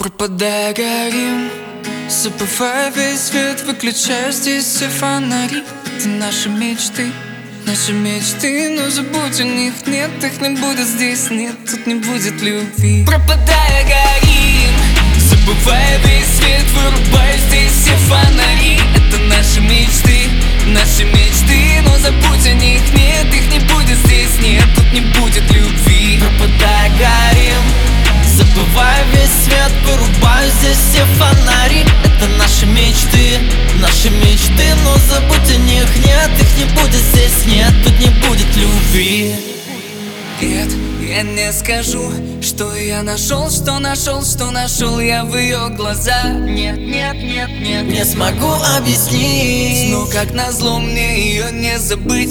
Пропадая, горим, забывая весь свет, выключая здесь все фонари. Это наши мечты, но забудь о них, нет, их не будет здесь, нет, тут не будет любви. Пропадая, горим, забывая весь свет, вырубая здесь все фонари. Это наши мечты, но забудь о них, нет, их не будет здесь, нет, тут не будет любви. Пропадая, горим, забывая весь свет, вырубаю здесь все фонари. Это наши мечты, но забудь о них, нет, их не будет здесь, нет, тут не будет любви. Нет, я не скажу, что я нашел, что нашел я в ее глазах. Нет, Не смогу объяснить, но как назло мне ее не забыть.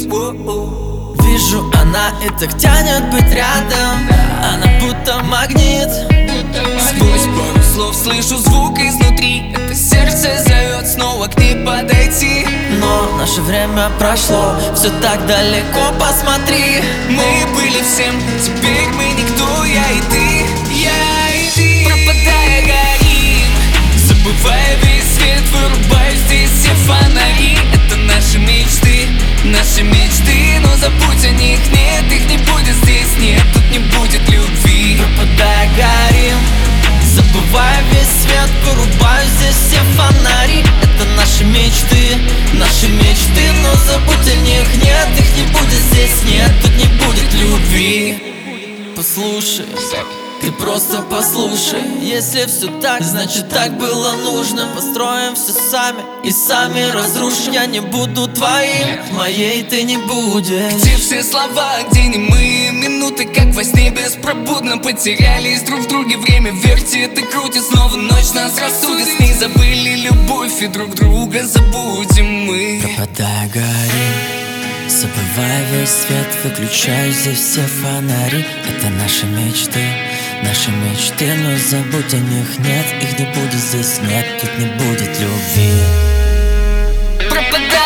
Вижу, она и так тянет быть рядом, она будто магнит. Сквозь пару слов слышу звук изнутри, это сердце зовет снова к ней подойти. Но наше время прошло, все так далеко, посмотри. Мы были всем, теперь мы никто, я и ты. Пропадая, горим, забывая весь свет, вырубаю здесь все фонари. Это наши мечты, но забудь о них, нет, их не будет здесь, нет, тут не будет любви. Пропадая, горим, забывая весь свет, вырубаю здесь все фонари. Это наши мечты, но забудь о них, нет, их не будет здесь, нет, тут не будет любви. Послушай, ты просто послушай. Если все так, значит так было нужно. Построим все сами и сами разрушим. Я не буду твоим, моей ты не будешь. Где все слова, где немые минуты, как во сне беспробудно потерялись друг в друге. Время вертит и крутит, снова ночь нас рассудит. С ней забыли любовь и друг друга забудем мы. Пропадая, горим, забывая весь свет, выключаю здесь все фонари. Это наши мечты, но забудь о них, нет, их не будет здесь, нет, тут не будет любви. Пропадая,